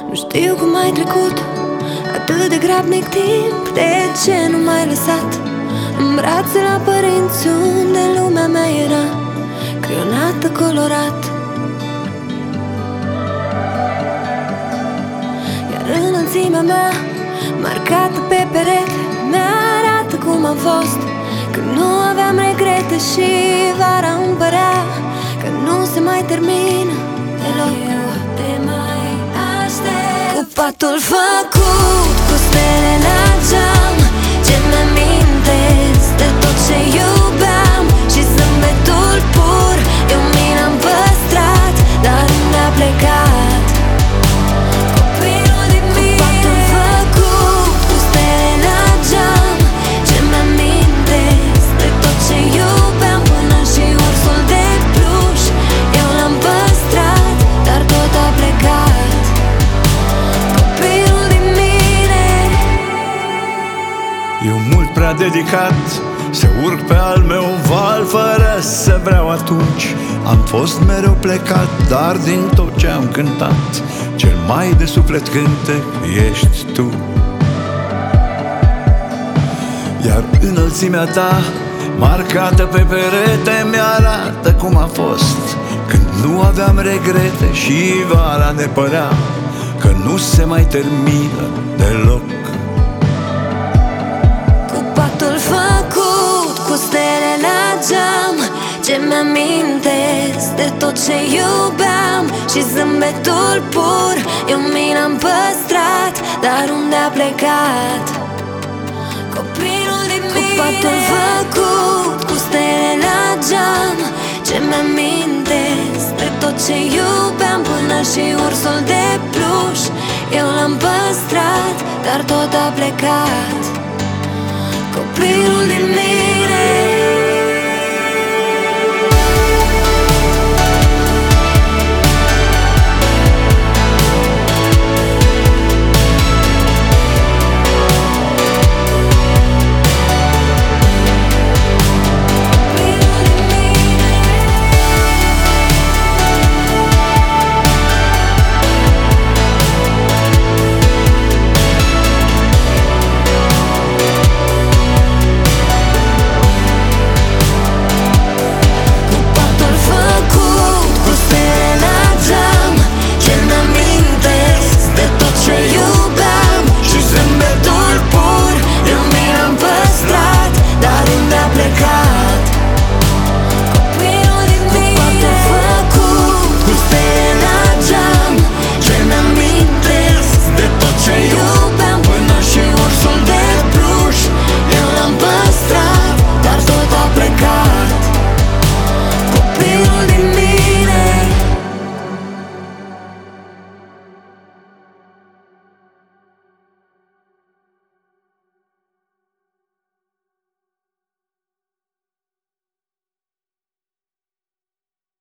Nu știu cum ai trecut atât de grabnic timp. De ce nu m-ai lăsat în brațe la părinți, unde lumea mea era creionată colorat? Iar înălțimea mea, marcată pe perete, mi-arată cum am fost când nu aveam regrete. Și vara îmi părea că nu se mai termină deloc. Eu te mai aștept cu patul făcut, cu stele la geam, ce-mi amintesc de tot ce iubeam. Și zâmbetul pur, eu mi l-am păstrat, dar unde a plecat copilul din mine? Cu patul făcut, cu stele la geam, ce-mi amintesc de tot ce iubeam. Până și ursul de pluș, eu l-am păstrat, dar tot a plecat copilul din mine. Eu mult prea dedicat să urc pe al meu val, fără să vreau atunci. Am fost mereu plecat, dar din tot ce am cântat, cel mai de suflet cântec ești tu. Iar înălțimea ta, marcată pe perete, mi-arată cum a fost când nu aveam regrete. Și vara ne părea că nu se mai termină deloc. Cu patul făcut, cu stele la geam, ce-mi amintesc de tot ce iubeam. Și zâmbetul pur, eu mi l-am păstrat, dar unde a plecat copilul din mine? Cu patul făcut, cu stele la geam, ce-mi amintesc de tot ce iubeam. Până și ursul de pluș, eu l-am păstrat, dar tot a plecat copilul din mine.